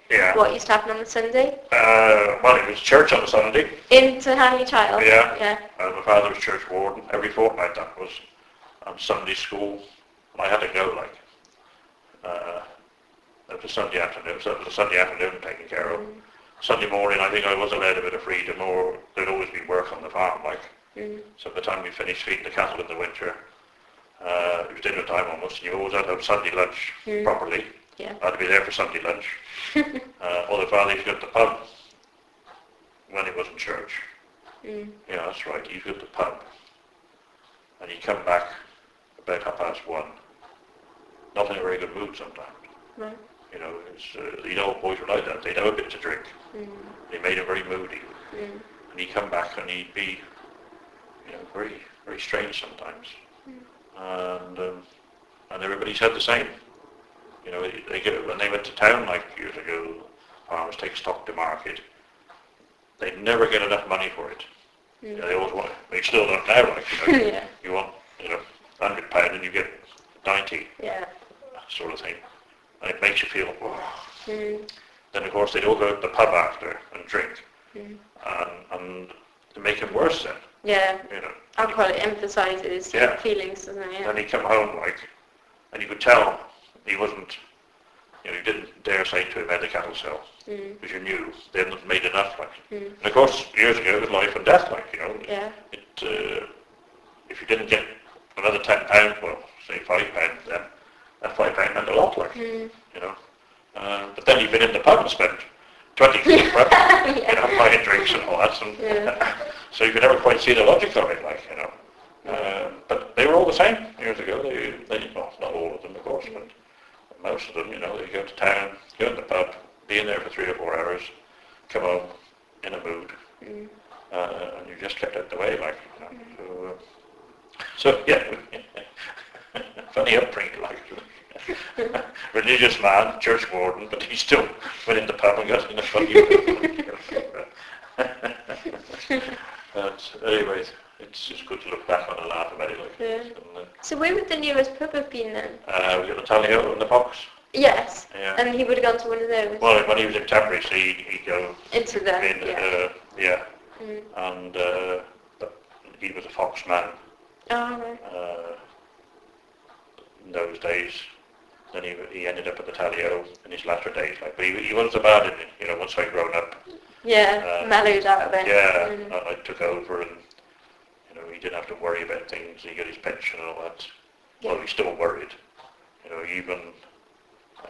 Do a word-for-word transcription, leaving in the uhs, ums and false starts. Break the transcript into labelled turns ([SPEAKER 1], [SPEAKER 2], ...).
[SPEAKER 1] Yeah.
[SPEAKER 2] What used to happen on the Sunday?
[SPEAKER 1] Uh, well, it was church on a Sunday.
[SPEAKER 2] In to Hanley Child?
[SPEAKER 1] Yeah.
[SPEAKER 2] Yeah.
[SPEAKER 1] Uh, my father was church warden. Every fortnight that was. And Sunday school. And I had to go, like. Uh, it was Sunday afternoon, so it was a Sunday afternoon taken care of.
[SPEAKER 2] Mm.
[SPEAKER 1] Sunday morning, I think I was allowed a bit of freedom, or there'd always be work on the farm, like.
[SPEAKER 2] Mm.
[SPEAKER 1] So by the time we finished feeding the cattle in the winter, uh, it was dinner time almost, and you always had to have Sunday lunch
[SPEAKER 2] Mm.
[SPEAKER 1] properly.
[SPEAKER 2] Yeah.
[SPEAKER 1] I had to be there for Sunday lunch. uh, other father used to go to the pub when he was in church.
[SPEAKER 2] Mm.
[SPEAKER 1] Yeah, that's right, he used to go to the pub. And he'd come back about half past one. Not in a very good mood sometimes.
[SPEAKER 2] Right.
[SPEAKER 1] You know, it's, uh, these old boys were like that. They'd have a bit to drink.
[SPEAKER 2] Mm.
[SPEAKER 1] They made him very moody.
[SPEAKER 2] Mm.
[SPEAKER 1] And he'd come back and he'd be, you know, very, very strange sometimes.
[SPEAKER 2] Mm.
[SPEAKER 1] And um, and everybody said the same. You know, they, they get, when they went to town like years ago, farmers take stock to market. They'd never get enough money for it.
[SPEAKER 2] Mm.
[SPEAKER 1] You know, they always want. They still don't now. Like, you know,
[SPEAKER 2] Yeah.
[SPEAKER 1] you want, you know, hundred pound and you get ninety.
[SPEAKER 2] Yeah.
[SPEAKER 1] That sort of thing. And it makes you feel. Oh.
[SPEAKER 2] Mm.
[SPEAKER 1] Then of course they'd all go to the pub after and drink,
[SPEAKER 2] Mm.
[SPEAKER 1] and and to make it worse then.
[SPEAKER 2] Yeah.
[SPEAKER 1] You know.
[SPEAKER 2] Alcohol emphasises
[SPEAKER 1] Yeah.
[SPEAKER 2] feelings, doesn't it? Yeah.
[SPEAKER 1] And he'd come home like, and you could tell he wasn't. You know, you didn't dare say to him, "Had the cattle sell,"
[SPEAKER 2] Mm.
[SPEAKER 1] because you knew they hadn't made enough. Like,
[SPEAKER 2] Mm.
[SPEAKER 1] and of course years ago it was life and death. Like, you know,
[SPEAKER 2] Yeah.
[SPEAKER 1] it uh, if you didn't get another ten pounds, well, say five pounds, then that five pound meant a lot. Like,
[SPEAKER 2] Mm.
[SPEAKER 1] you know. Uh, but then you've been in the pub and spent twenty quid for it,
[SPEAKER 2] Yeah.
[SPEAKER 1] you know, buying drinks and all that. And
[SPEAKER 2] Yeah.
[SPEAKER 1] so you could never quite see the logic of it, like, you know. Uh, but they were all the same years ago. They, they, well, not all of them, of course, but most of them, you know, they go to town, go in the pub, be in there for three or four hours, come home in a mood,
[SPEAKER 2] Mm.
[SPEAKER 1] uh, and you just kept out the way, like, you know. So, uh, so yeah, funny upbringing, like. Religious man, church warden, but he still went in the pub and got in a funny But anyway, it's just good to look back on and laugh about it. Like.
[SPEAKER 2] Yeah.
[SPEAKER 1] And, uh,
[SPEAKER 2] So where would the nearest pub have been then?
[SPEAKER 1] uh, we got the Tally-Ho and the Box.
[SPEAKER 2] Yes.
[SPEAKER 1] Yeah.
[SPEAKER 2] And he would have gone to one of those?
[SPEAKER 1] Well, when he was in Temporary, so he'd, he'd go
[SPEAKER 2] Into the,
[SPEAKER 1] in,
[SPEAKER 2] yeah.
[SPEAKER 1] uh, yeah,
[SPEAKER 2] Mm.
[SPEAKER 1] and uh, but he was a Fox man
[SPEAKER 2] Oh, right.
[SPEAKER 1] uh, in those days. Then he, he ended up at the Tally-Ho in his latter days. Like, but he, he wasn't so bad in it, you know, once I'd grown up.
[SPEAKER 2] Yeah,
[SPEAKER 1] Uh,
[SPEAKER 2] mellowed out a bit.
[SPEAKER 1] Yeah,
[SPEAKER 2] Mm.
[SPEAKER 1] I, I took over and, you know, he didn't have to worry about things. He got his pension and all that.
[SPEAKER 2] Yeah.
[SPEAKER 1] Well, he still worried. You know, even